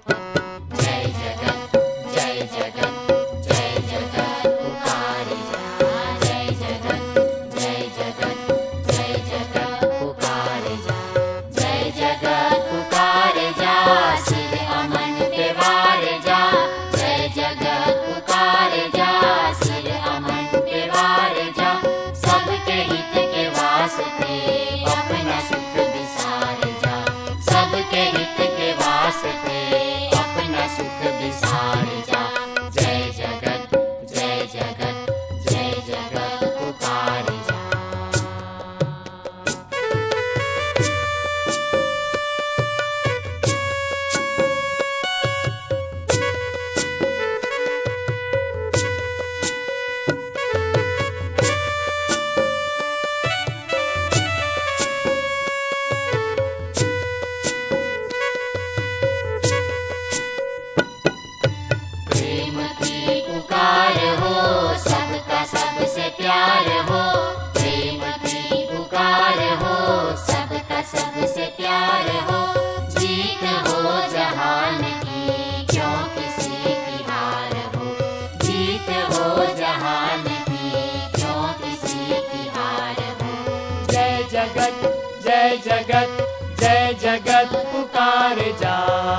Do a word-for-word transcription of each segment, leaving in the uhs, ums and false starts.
जय जगत जय जगत जय जगत पुकारे जा। जय जगत जय जगत जय जगत पुकारे जा। जय जगत पुकारे जा, सिर अमन पे वारे जा। जय जगत पुकारे जा, सिर अमन पे वारे जा। सबके हित के वास्ते अपना सुख बिसार जा। सबके हित के वास्ते अपना सुख बिसार जा। जय जगत जय जगत जय जगत पुकारे जा। प्रेम की पुकार हो, सबका सबसे प्यार हो। प्रेम की पुकार हो, सबका सबसे प्यार हो। जीत हो जहान की, क्यों किसी की हार हो। जीत हो जहान की, क्यों किसी की हार हो। जय जगत जय जगत जय जगत पुकारे जा।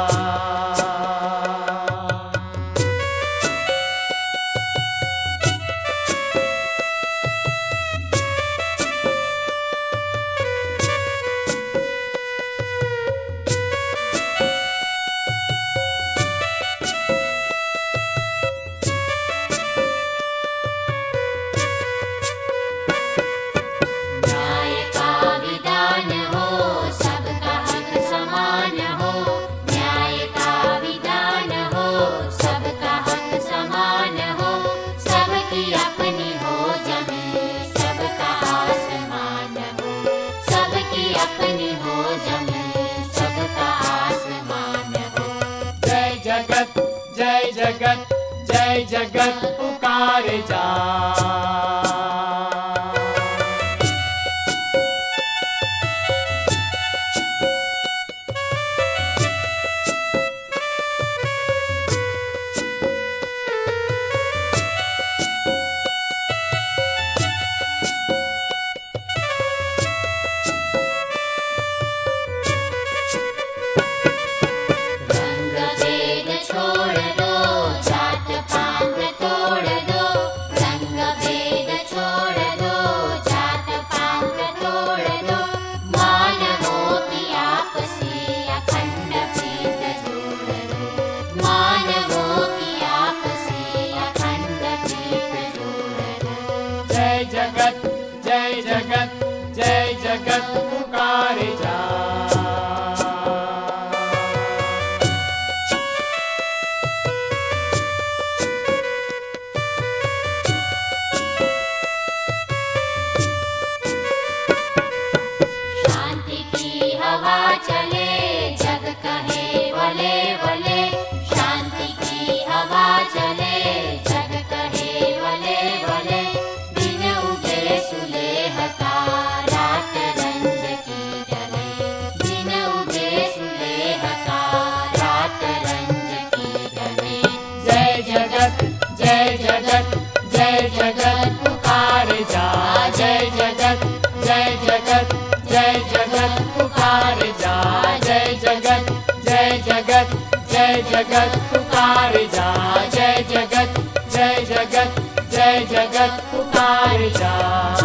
न्याय का विधान हो, सबका हक समान हो। न्याय का विधान हो, सबका हक समान हो। सबकी अपनी हो जमीन, सबका आसमान हो। सबकी अपनी हो जमीन, सबका आसमान हो। जय जगत जय जगत जय जगत पुकारे जा। रंग भेद छोड़ दो, जात पात तोड़ दो। रंग भेद छोड़ दो, जात पात तोड़ दो। मानवों की आपसी अखंड प्रीत जोड़ दो। मानवों की आपसी अखंड प्रीत जोड़ दो। जय जगत जय जगत जय जगत पुकारे जा। शांति की हवा चले, जग कहे वले वले। शांति की हवा चले, जग कहे वले वले। दिन उगे सुलेह का, रात रंज की जले। दिन उगे सुलेह का, रात रंज की जले। जय जगत जय जगत जय जगत पुकारे जा। जय जगत जय जगत जय जगत पुकारे जा। जय जगत जय जगत जय जगत पुकारे जा। जय जगत जय जगत जय जगत पुकारे जा।